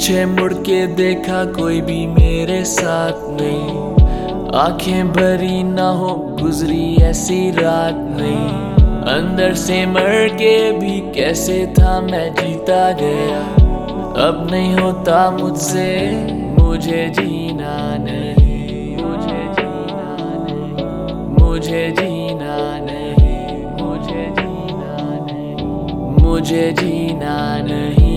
पीछे मुड़ के देखा कोई भी मेरे साथ नहीं, आंखें भरी ना हो गुजरी ऐसी रात नहीं। अंदर से मर के भी कैसे था मैं जीता गया, अब नहीं होता मुझसे, मुझे जीना नहीं, मुझे जीना नहीं, मुझे जीना नहीं, मुझे जीना नहीं, मुझे जीना नहीं,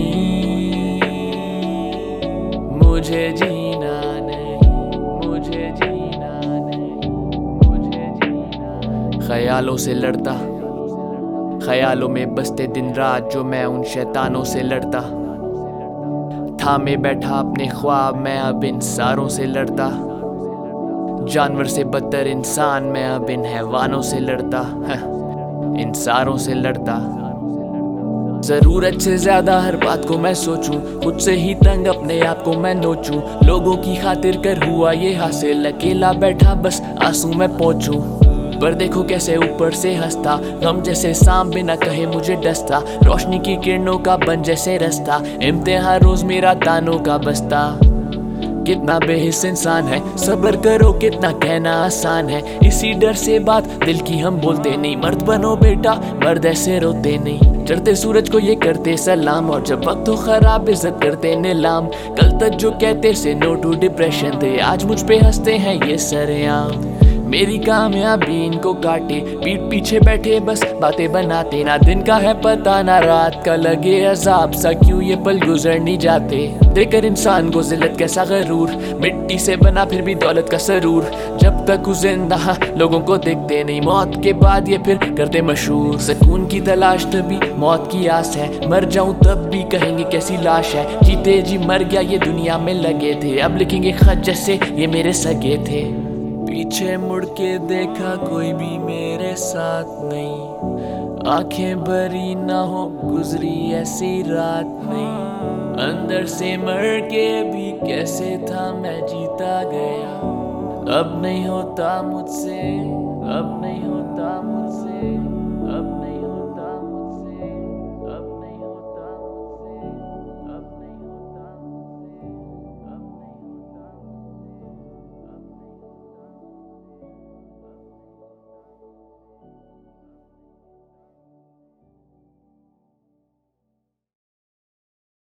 मुझे जीना नहीं, मुझे जीना नहीं, मुझे जीना। ख्यालों से लड़ता, ख्यालों में बसते दिन रात जो मैं उन शैतानों से लड़ता, थामे बैठा अपने ख्वाब मैं अब इन सारों से लड़ता, जानवर से बदतर इंसान मैं अब इन हैवानों से लड़ता, इन सारों से लड़ता। जरूरत से ज्यादा हर बात को मैं सोचूं, खुद से ही तंग अपने आप को मैं नोचूं, लोगों की खातिर कर हुआ ये हासिल, अकेला बैठा बस आंसू मैं पोंछूं। पर देखो कैसे ऊपर से हंसता, गम जैसे सांप बिना कहे मुझे डसता, रोशनी की किरणों का बन जैसे रास्ता, इम्तिहान रोज मेरा तानों का बसता। कितना बेहिस इंसान है, सब्र करो कितना कहना आसान है, इसी डर से बात दिल की हम बोलते नहीं, मर्द बनो बेटा मर्द ऐसे रोते नहीं। चढ़ते सूरज को ये करते सलाम, और जब वक्त हो खराब इज्जत करते नीलाम। कल तक जो कहते से नो टू डिप्रेशन थे, आज मुझ पे हंसते हैं ये सरेआम। मेरी कामयाबी इनको काटे, पीठ पीछे बैठे बस बातें बनाते, ना दिन का है पता ना रात का, लगे अजाब सा क्यों ये पल गुजर नहीं जाते। देकर इंसान को जिल्लत कैसा गरूर, मिट्टी से बना फिर भी दौलत का सरूर, जब तक वो जिंदा लोगों को देखते नहीं, मौत के बाद ये फिर करते मशहूर। सुकून की तलाश तभी मौत की आस है, मर जाऊं तब भी कहेंगे कैसी लाश है, जीते जी मर गया ये दुनिया में लगे थे, अब लिखेंगे खत जैसे ये मेरे सगे थे। पीछे मुड़ के देखा कोई भी मेरे साथ नहीं, आंखें भरी ना हो गुजरी ऐसी रात नहीं। अंदर से मर के भी कैसे था मैं जीता गया, अब नहीं होता मुझसे, अब नहीं